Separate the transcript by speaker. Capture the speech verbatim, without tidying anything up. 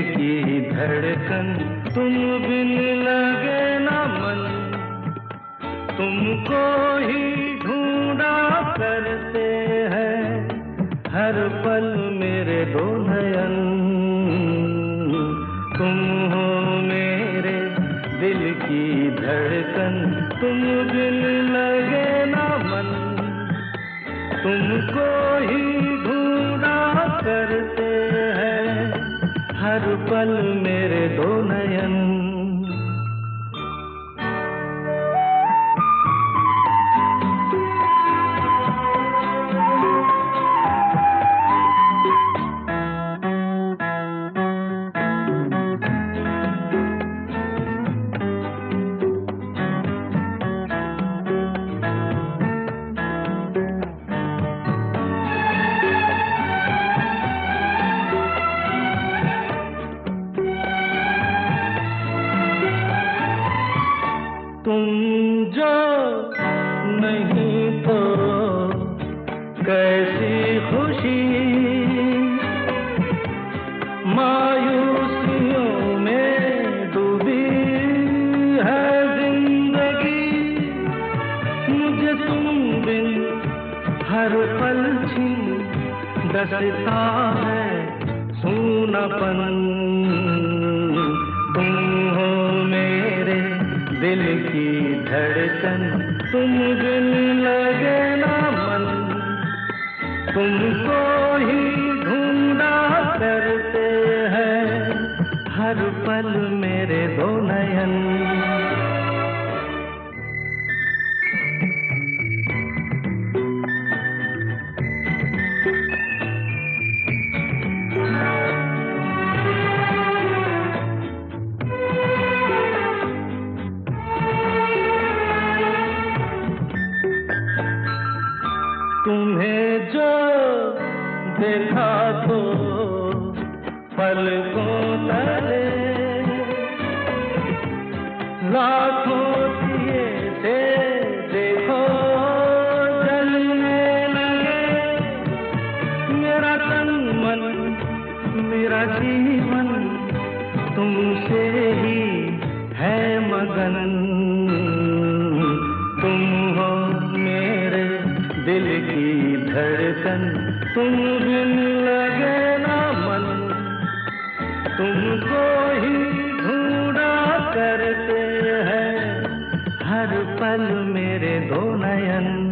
Speaker 1: की धड़कन, तुम बिन लगे ना मन, तुमको ही ढूंढा करते हैं हर पल मेरे दो नयन। तुम हो मेरे दिल की धड़कन, तुम बिन लगे ना मन, तुमको ही ढूंढा करते हैं हर पल मेरे दो नयन। तुम जो नहीं तो कैसी खुशी, मायूसियों में डूबी है जिंदगी। मुझे तुम बिन हर पल छिन डसता है सूनापन। तुम हो मेरे दिल की धड़कन, तुम बिन लगे ना मन, तुमको ही ढूंढा करते हैं हर पल मेरे दो नयन। तुम्हें जो देखा तो पलकों तले लाखों दिए से देखो जलने लगे। मेरा तन मन मेरा जीवन तुमसे ही है मगन। तुम हो मेरे दिल की धड़कन, तुम बिन लगे ना मन, तुमको ही ढूंढा करते हैं हर पल मेरे दो नयन।